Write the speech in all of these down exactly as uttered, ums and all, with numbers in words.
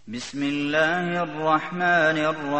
بسم الله الرحمن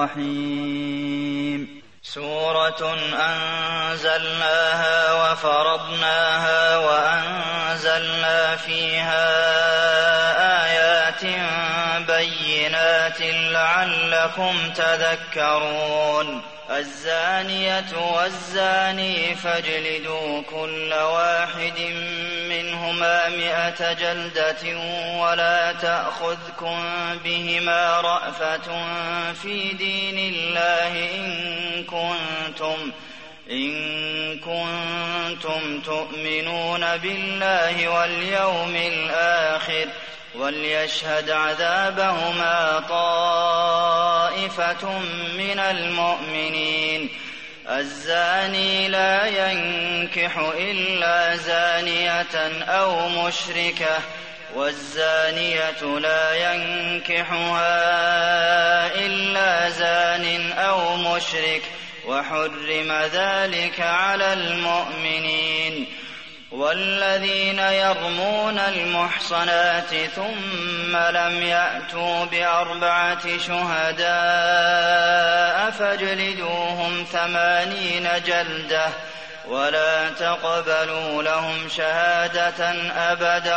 الرحيم سورة أنزلناها وفرضناها وأنزلنا فيها آيات بينات لعلكم تذكرون الزانية والزاني فاجلدوا كل واحد منهما مئة جلدة ولا تأخذكم بهما رأفة في دين الله إن كنتم إن كنتم تؤمنون بالله واليوم الآخر وليشهد عذابهما طائفة من المؤمنين الزاني لا ينكح إلا زانية أو مشركة والزانية لا ينكحها إلا زان أو مشرك وحرم ذلك على المؤمنين والذين يرمون المحصنات ثم لم يأتوا بأربعة شهداء فاجلدوهم ثمانين جلدة ولا تقبلوا لهم شهادة أبدا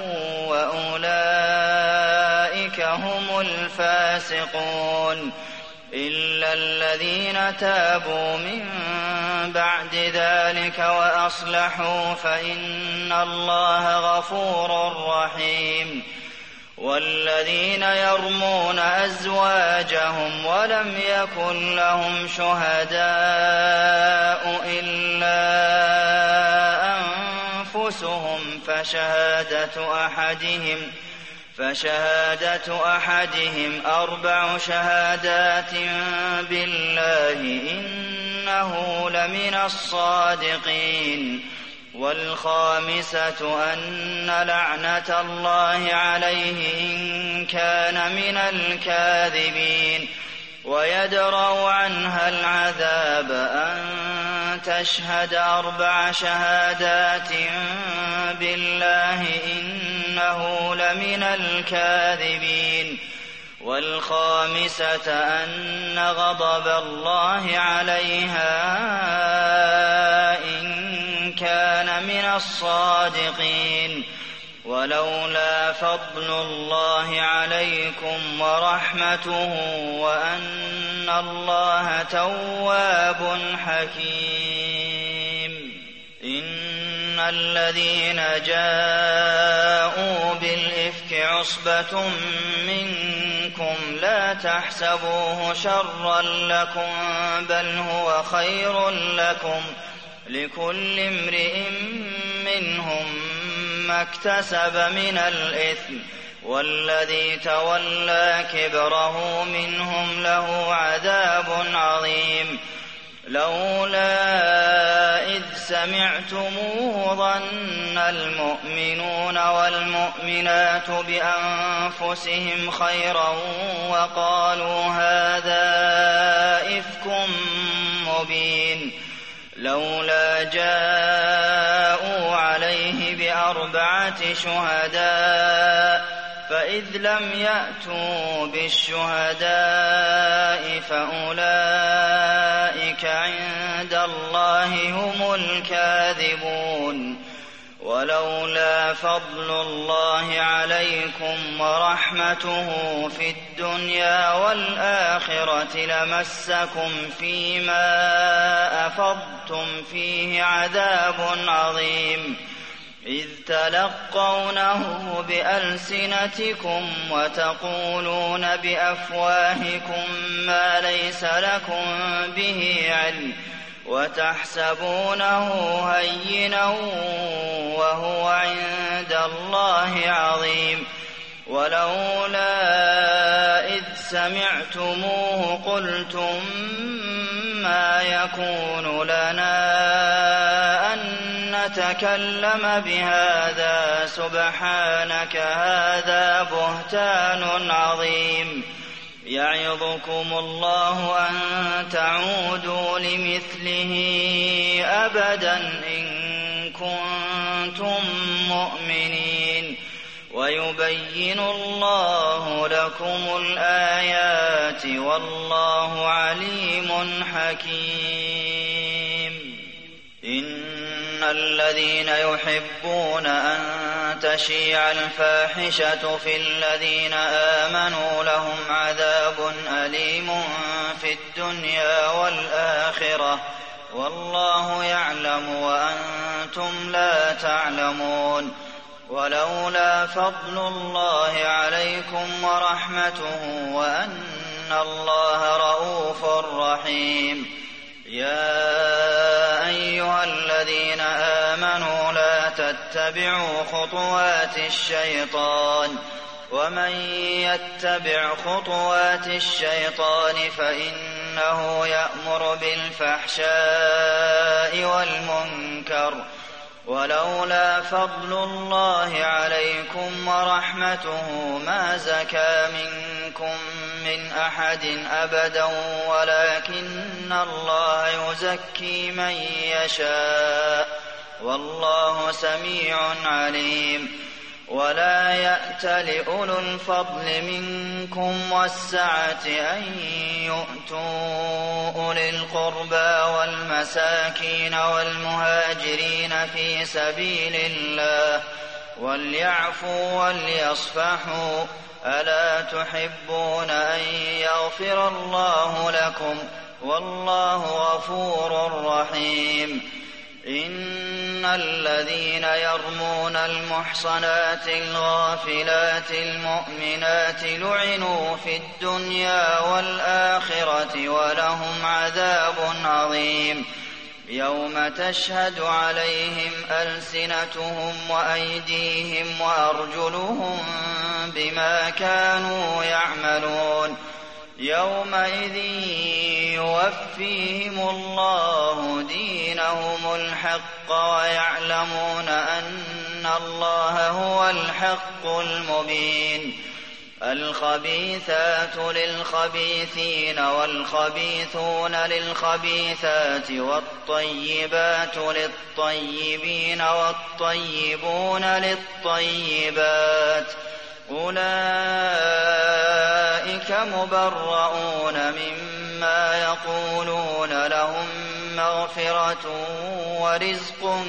وأولئك هم الفاسقون إلا الذين تابوا من بعد ذلك وأصلحوا فإن الله غفور رحيم والذين يرمون أزواجهم ولم يكن لهم شهداء إلا أنفسهم فشهادة أحدهم فشهادة أحدهم أربع شهادات بالله إنه لمن الصادقين والخامسة أن لعنة الله عليه إن كان من الكاذبين ويدرأ عنها العذاب أن تشهد أربع شهادات بالله إنه لمن الكاذبين والخامسة أن غضب الله عليها إن كان من الصادقين ولولا فضل الله عليكم ورحمته وأن الله تواب حكيم إن الذين جاءوا بالإفك عصبة منكم لا تحسبوه شرا لكم بل هو خير لكم لكل امرئ منهم ما اكتسب من الإثم والذي تولى كبره منهم له عذاب عظيم لولا إذ سمعتموه ظن المؤمنون والمؤمنات بأنفسهم خيرا وقالوا هذا إفك مبين لولا جاءوا عليه بأربعة شهداء فإذ لم يأتوا بالشهداء فأولئك عند الله هم الكاذبون ولولا فضل الله عليكم ورحمته في الدنيا والآخرة لمسكم فيما أفضتم فيه عذاب عظيم إذ تلقونه بألسنتكم وتقولون بأفواهكم ما ليس لكم به علم وتحسبونه هينا وهو عند الله عظيم ولولا إذ سمعتموه قلتم ما يكون لنا أن نتكلم بهذا سبحانك هذا بهتان عظيم يعظكم الله أن تعودوا لمثله أبدا إن كنتم مؤمنين ويبين الله لكم الآيات والله عليم حكيم. إن الذين يحبون أن تشيع الفاحشة في الذين آمنوا لهم عذاب أليم في الدنيا والآخرة والله يعلم وأنتم لا تعلمون. ولولا فضل الله عليكم ورحمته وأن الله رءوف رحيم. يا أيها الذين آمنوا لا تتبعوا خطوات الشيطان ومن يتبع خطوات الشيطان فإنه يأمر بالفحشاء والمنكر. ولولا فضل الله عليكم ورحمته ما زكى منكم من أحد أبدا ولكن الله يزكي من يشاء والله سميع عليم. ولا يأت لأولو الفضل منكم والسعة أن يؤتوا أولي القربى والمساكين والمهاجرين في سبيل الله وليعفوا وليصفحوا ألا تحبون أن يغفر الله لكم والله غفور رحيم. إن الذين يرمون المحصنات الغافلات المؤمنات لعنوا في الدنيا والآخرة ولهم عذاب عظيم. يوم تشهد عليهم ألسنتهم وأيديهم وأرجلهم بما كانوا يعملون. يومئذ يوفيهم الله دينهم الحق ويعلمون أن الله هو الحق المبين. الخبيثات للخبيثين والخبيثون للخبيثات والطيبات للطيبين والطيبون للطيبات أولئك مبرؤون مما يقولون لهم مغفرة ورزق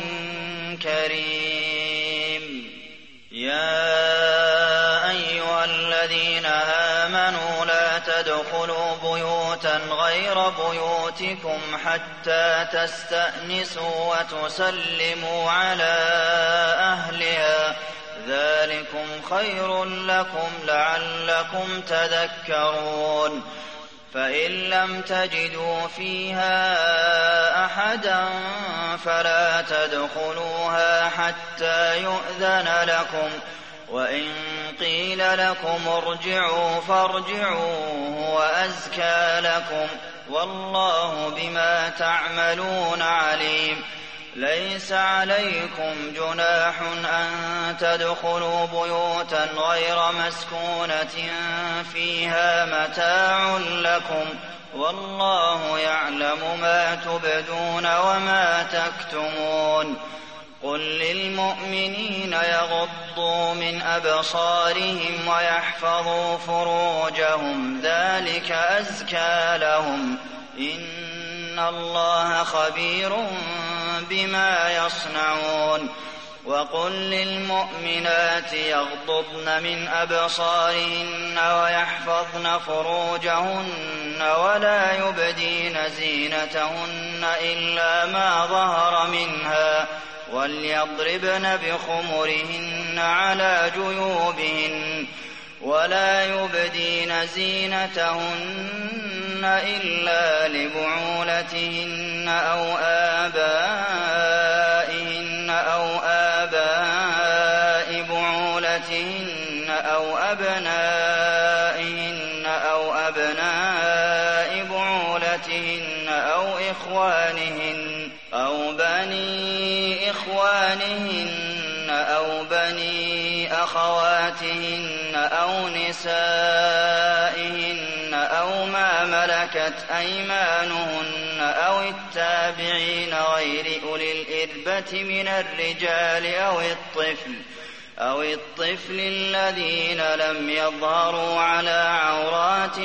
كريم. يا أيها الذين آمنوا لا تدخلوا بيوتا غير بيوتكم حتى تستأنسوا وتسلموا على أهلها ذلكم خير لكم لعلكم تذكرون. فإن لم تجدوا فيها أحدا فلا تدخلوها حتى يؤذن لكم وإن قيل لكم ارجعوا فارجعوا هو أزكى لكم والله بما تعملون عليم. ليس عليكم جناح أن تدخلوا بيوتا غير مسكونة فيها متاع لكم والله يعلم ما تبدون وما تكتمون. قل للمؤمنين يغضوا من أبصارهم ويحفظوا فروجهم ذلك أزكى لهم إن الله خبير بما يصنعون. وقل للمؤمنات يغضضن من أبصارهن ويحفظن فروجهن ولا يبدين زينتهن إلا ما ظهر منها وليضربن بخمرهن على جيوبهن ولا يبدين زينتهن إلا لبعولتهن أو آبائهن أو آباء بعولتهن أو أبنائهن أو أبناء بعولتهن أو إخوانهن أو بني إخوانهن أو بني أخواتهن أو نسائهن أو ما ملكت أيمانهن أو التابعين غير أولي الإربة من الرجال أو الطفل أو الطفل الذين لم يظهروا على عورات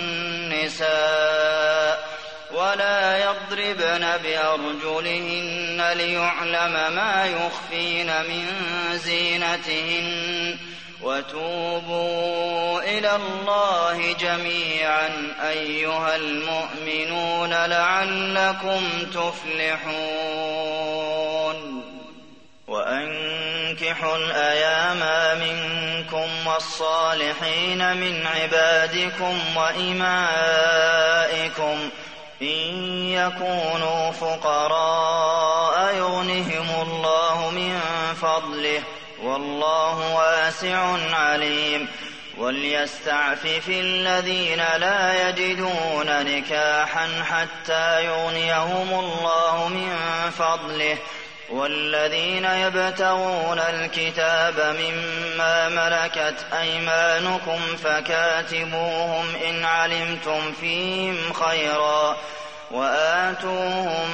النساء ولا يضربن بأرجلهن ليعلم ما يخفين من زينتهن وتوبوا إلى الله جميعا أيها المؤمنون لعلكم تفلحون وأنكحوا الأيام منكم والصالحين من عبادكم وإمائكم إن يكونوا فقراء يغنهم الله من فضله والله واسع عليم وليستعفف الذين لا يجدون نكاحا حتى يغنيهم الله من فضله والذين يبتغون الكتاب مما ملكت أيمانكم فكاتبوهم إن علمتم فيهم خيرا وآتوهم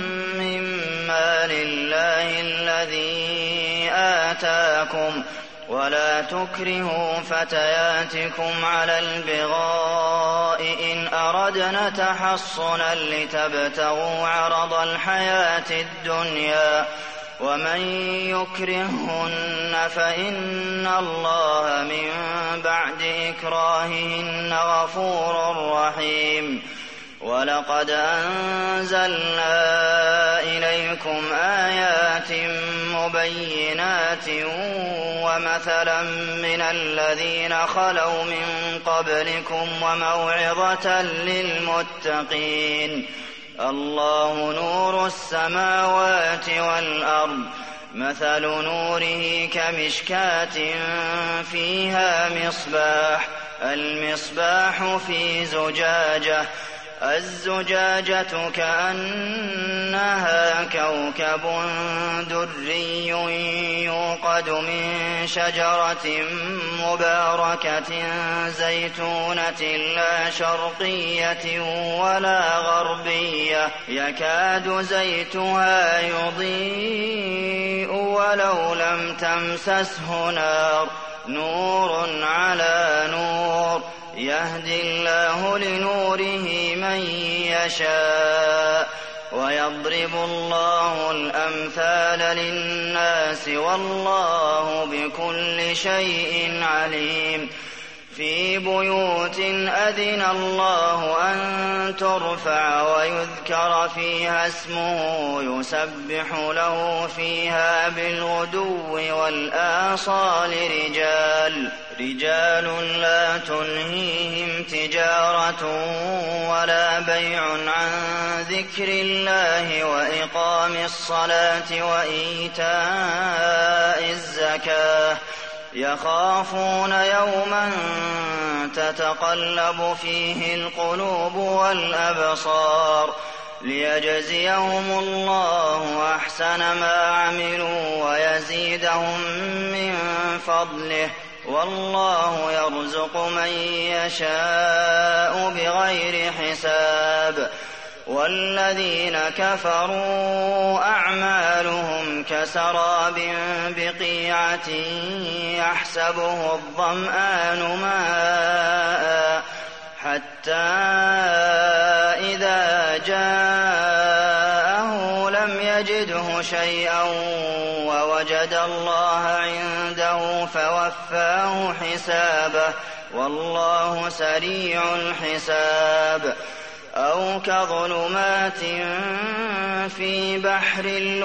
مما لله الذي آتاكم ولا تكرهوا فتياتكم على البغاء إن أردنا تحصنا لتبتغوا عرض الحياة الدنيا ومن يكرههن فإن الله من بعد إكراههن غفور رحيم ولقد أنزلنا إليكم آيات مبينات ومثلا من الذين خلوا من قبلكم وموعظة للمتقين الله نور السماوات والأرض مثل نوره كمشكاة فيها مصباح المصباح في زجاجة الزجاجة كأنها كوكب دري يوقد من شجرة مباركة زيتونة لا شرقية ولا غربية يكاد زيتها يضيء ولو لم تمسسه نار نور على نور يهدي الله لنوره من يشاء ويضرب الله الأمثال للناس والله بكل شيء عليم في بيوت أذن الله أن ترفع ويذكر فيها اسمه يسبح له فيها بالغدو والآصال رجال رجال لا تلهيهم تجارة ولا بيع عن ذكر الله وإقام الصلاة وإيتاء الزكاة يخافون يوما تتقلب فيه القلوب والأبصار ليجزيهم الله أحسن ما عملوا ويزيدهم من فضله والله يرزق من يشاء بغير حساب والذين كفروا أعمالهم كسراب بقيعة يحسبه الظمآن ماء حتى إذا جاءه لم يجده شيئا ووجد الله عنده فوفاه حسابه والله سريع الحساب أو كظلمات في بحر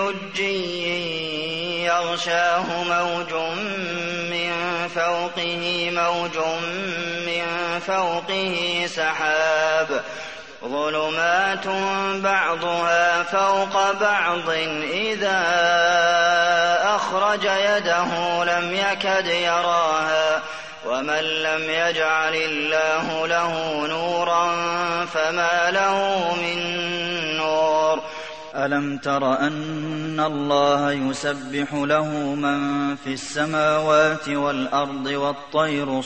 لجي يغشاه موج من فوقه موج من فوقه سحاب ظلمات بعضها فوق بعض إذا أخرج يده لم يكد يراها ومن لم يجعل الله له نورا فما له من نور ألم تر أن الله يسبح له من في السماوات والأرض والطير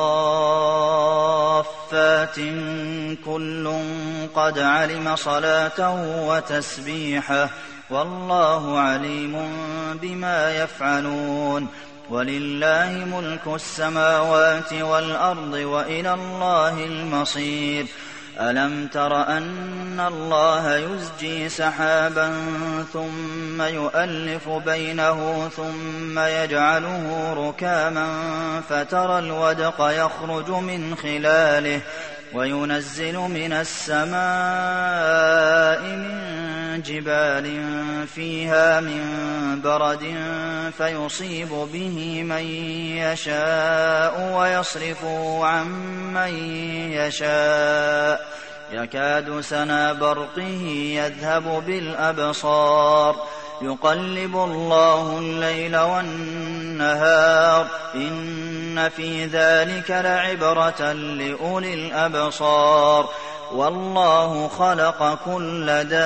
صافات كل قد علم صلاته وتسبيحه والله عليم بما يفعلون وَلِلَّهِ مُلْكُ السَّمَاوَاتِ وَالْأَرْضِ وَإِلَى اللَّهِ الْمَصِيرُ أَلَمْ تَرَ أَنَّ اللَّهَ يُزْجِي سَحَابًا ثُمَّ يُؤَلِّفُ بَيْنَهُ ثُمَّ يَجْعَلُهُ رُكَامًا فَتَرَى الْوَدْقَ يَخْرُجُ مِنْ خِلَالِهِ وَيُنَزِّلُ مِنَ السَّمَاءِ مِن جِبَالٍ فِيهَا مِن بَرَدٍ فَيُصِيبُ بِهِ مَن يَشَاءُ وَيَصْرِفُهُ عَن مَّن يَشَاءُ يَكَادُ سَنَا بَرْقِهِ يَذْهَبُ بِالْأَبْصَارِ يُقَلِّبُ اللَّهُ اللَّيْلَ وَالنَّهَارَ إِنَّ فِي ذَٰلِكَ لَعِبْرَةً لِّأُولِي الْأَبْصَارِ وَاللَّهُ خَلَقَ كُلَّ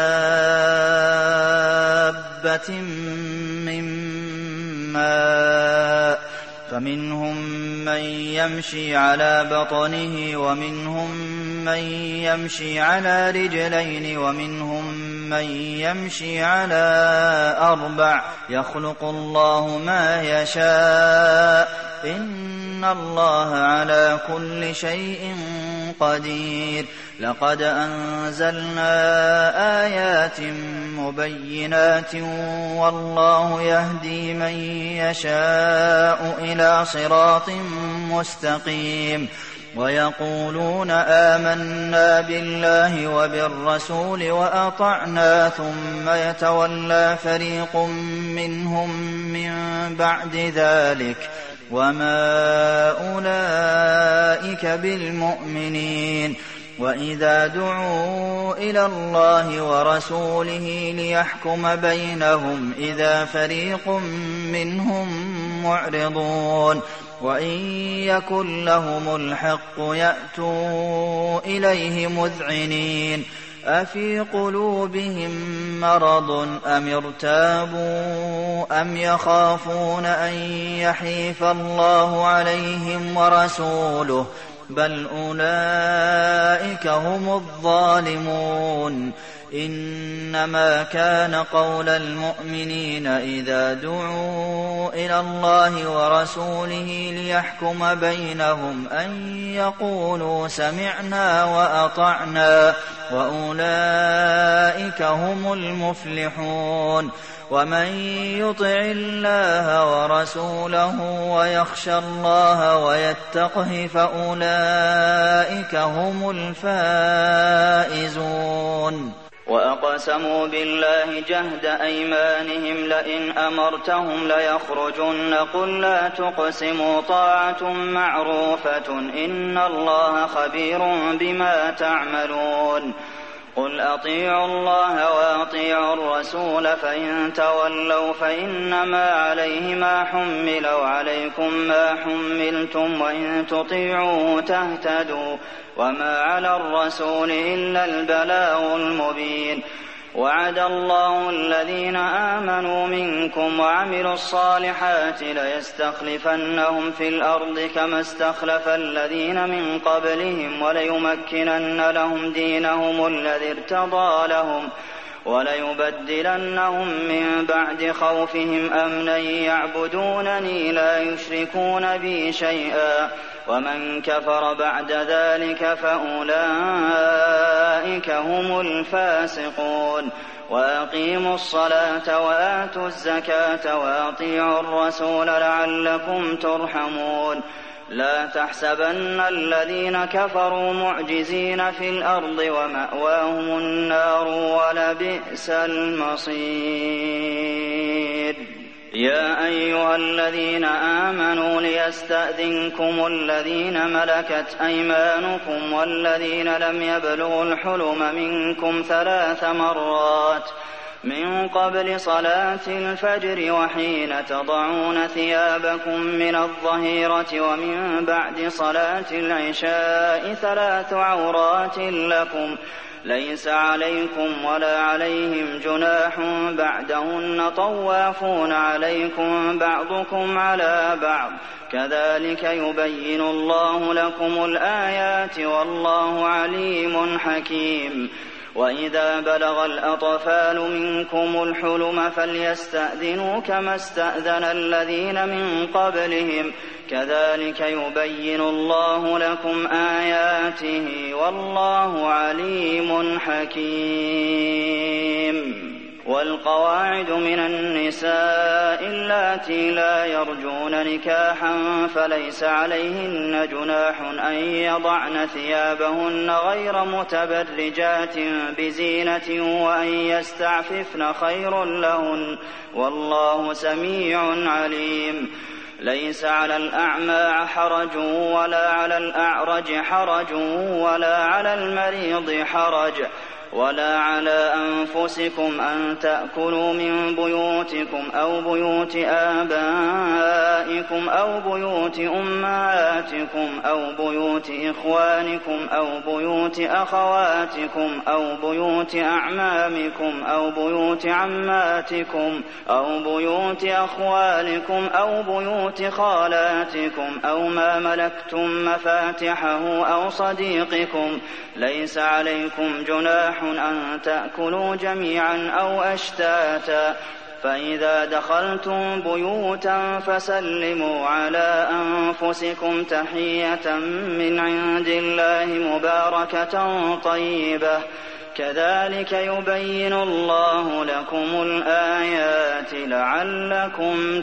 دَابَّةٍ مِّن مَّاءٍ فَمِنْهُم مَّن يَمْشِي عَلَىٰ بَطْنِهِ وَمِنْهُم مَّن يَمْشِي عَلَىٰ رِجْلَيْنِ وَمِنْهُم مَّن يَمْشِي عَلَىٰ أَرْبَعٍ ۚ يَخْلُقُ اللَّهُ مَا يَشَاءُ ۚ إِنَّ اللَّهَ عَلَىٰ كُلِّ شَيْءٍ قَدِيرٌ لَقَدْ أَنزَلْنَا آيَاتٍ مُّبَيِّنَاتٍ وَاللَّهُ يَهْدِي مَن يَشَاءُ إِلَىٰ صِرَاطٍ مُّسْتَقِيمٍ وَيَقُولُونَ آمَنَّا بِاللَّهِ وَبِالرَّسُولِ وَأَطَعْنَا ثُمَّ يَتَوَلَّىٰ فَرِيقٌ مِّنْهُم مِّن بَعْدِ ذَٰلِكَ ۚ وَمَا أُولَٰئِكَ بِالْمُؤْمِنِينَ وَإِذَا دُعُوا إِلَى اللَّهِ وَرَسُولِهِ لِيَحْكُمَ بَيْنَهُمْ إِذَا فَرِيقٌ مِّنْهُم مُّعْرِضُونَ وَإِن يَكُن لَّهُمُ الْحَقُّ يَأْتُوا إِلَيْهِ مُذْعِنِينَ أَفِي قُلُوبِهِم مَّرَضٌ أَمِ ارْتَابُوا أَمْ يَخَافُونَ أَن يَحِيفَ اللَّهُ عَلَيْهِمْ وَرَسُولُهُ ۚ بَلْ أُولَٰئِكَ هُمُ الظَّالِمُونَ إِنَّمَا كَانَ قَوْلَ الْمُؤْمِنِينَ إِذَا دُعُوا إِلَى اللَّهِ وَرَسُولِهِ لِيَحْكُمَ بَيْنَهُمْ أَن يَقُولُوا سَمِعْنَا وَأَطَعْنَا ۚ وَأُولَٰئِكَ هُمُ الْمُفْلِحُونَ وَمَن يُطِعِ اللَّهَ وَرَسُولَهُ وَيَخْشَ اللَّهَ وَيَتَّقْهِ فَأُولَٰئِكَ هُمُ الْفَائِزُونَ وَأَقْسَمُوا بِاللَّهِ جَهْدَ أَيْمَانِهِمْ لَئِنْ أَمَرْتَهُمْ لَيَخْرُجُنَّ ۖ قُل لَّا تُقْسِمُوا طَاعَةٌ مَّعْرُوفَةٌ ۚ إِنَّ اللَّهَ خَبِيرٌ بِمَا تَعْمَلُونَ قُلْ أَطِيعُوا اللَّهَ وَأَطِيعُوا الرَّسُولَ فَإِن تَوَلَّوْا فَإِنَّمَا عَلَيْهِ مَا حُمِّلَ وَعَلَيْكُم مَّا حُمِّلْتُمْ ۖ وَإِن تُطِيعُوهُ تَهْتَدُوا ۚ وَمَا عَلَى الرَّسُولِ إِلَّا الْبَلَاغُ الْمُبِينُ وَعَدَ اللَّهُ الَّذِينَ آمَنُوا مِنكُمْ وَعَمِلُوا الصَّالِحَاتِ لَيَسْتَخْلِفَنَّهُمْ فِي الْأَرْضِ كَمَا اسْتَخْلَفَ الَّذِينَ مِن قَبْلِهِمْ وَلَيُمَكِّنَنَّ لَهُمْ دِينَهُمُ الَّذِي ارْتَضَىٰ لَهُمْ وَلَيُبَدِّلَنَّهُم مِّن بَعْدِ خَوْفِهِمْ أَمْنًا يَعْبُدُونَنِي لَا يُشْرِكُونَ بِي شَيْئًا ۚ وَمَن كَفَرَ بَعْدَ ذَٰلِكَ فَأُولَٰئِكَ هُمُ الْفَاسِقُونَ وَأَقِيمُوا الصَّلَاةَ وَآتُوا الزَّكَاةَ وَأَطِيعُوا الرَّسُولَ لَعَلَّكُمْ تُرْحَمُونَ لَا تَحْسَبَنَّ الَّذِينَ كَفَرُوا مُعْجِزِينَ فِي الْأَرْضِ وَمَأْوَاهُمُ النَّارُ ۖ وَلَبِئْسَ الْمَصِيرُ يَا أَيُّهَا الَّذِينَ آمَنُوا لِيَسْتَأْذِنكُمُ الَّذِينَ مَلَكَتْ أَيْمَانُكُمْ وَالَّذِينَ لَمْ يَبْلُغُوا الْحُلُمَ مِنكُمْ ثَلَاثَ مَرَّاتٍ مِّن قَبْلِ صَلَاةِ الْفَجْرِ وَحِينَ تَضَعُونَ ثِيَابَكُم مِّنَ الظَّهِيرَةِ وَمِن بَعْدِ صَلَاةِ الْعِشَاءِ ۚ ثَلَاثُ عَوْرَاتٍ لَّكُمْ ۚ لَيْسَ عَلَيْكُمْ وَلَا عَلَيْهِمْ جُنَاحٌ بَعْدَهُنَّ ۚ طَوَّافُونَ عَلَيْكُم بَعْضُكُمْ عَلَىٰ بَعْضٍ ۚ كَذَٰلِكَ يُبَيِّنُ اللَّهُ لَكُمُ الْآيَاتِ ۗ وَاللَّهُ عَلِيمٌ حَكِيمٌ وإذا بلغ الأطفال منكم الحلم فليستأذنوا كما استأذن الذين من قبلهم كذلك يبين الله لكم آياته والله عليم حكيم. والقواعد من النساء اللاتي لا يرجون نكاحا فليس عليهن جناح أن يضعن ثيابهن غير متبرجات بزينة وأن يستعففن خير لهن والله سميع عليم. ليس على الأعمى حرج ولا على الأعرج حرج ولا على المريض حرج ولا على أنفسكم أن تأكلوا من بيوتكم أو بيوت آبائكم أو بيوت أمهاتكم أو بيوت إخوانكم أو بيوت أخواتكم أو بيوت أعمامكم أو بيوت عماتكم أو بيوت أخوالكم أو بيوت خالاتكم أو ما ملكتم مفاتحه أو صديقكم. ليس عليكم جناح أن تأكلوا جميعا أو أشتاتا فإذا دخلتم بيوتا فسلموا على أنفسكم تحية من عند الله مباركة طيبة كذلك يبين الله لكم الآيات لعلكم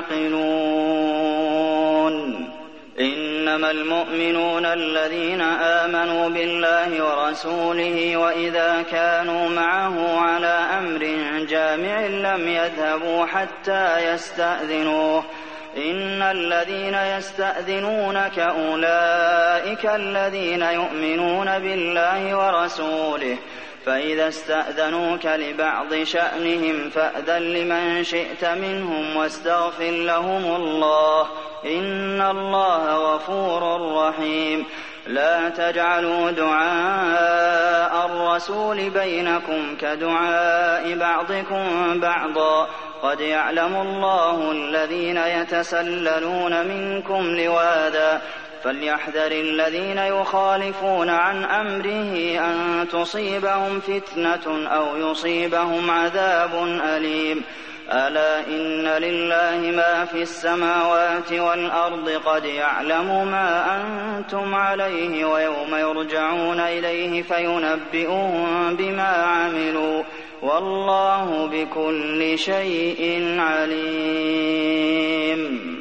تعقلون. إنما المؤمنون الذين آمنوا بالله ورسوله وإذا كانوا معه على أمر جامع لم يذهبوا حتى يستأذنوه. إن الذين يستأذنونك أولئك الذين يؤمنون بالله ورسوله فإذا استأذنوك لبعض شأنهم فأذن لمن شئت منهم واستغفر لهم الله إن الله غفور رحيم. لا تجعلوا دعاء الرسول بينكم كدعاء بعضكم بعضا قد يعلم الله الذين يتسللون منكم لواذا فليحذر الذين يخالفون عن أمره أن تصيبهم فتنة أو يصيبهم عذاب أليم. ألا إن لله ما في السماوات والأرض قد يعلم ما أنتم عليه ويوم يرجعون إليه فينبئهم بما عملوا والله بكل شيء عليم.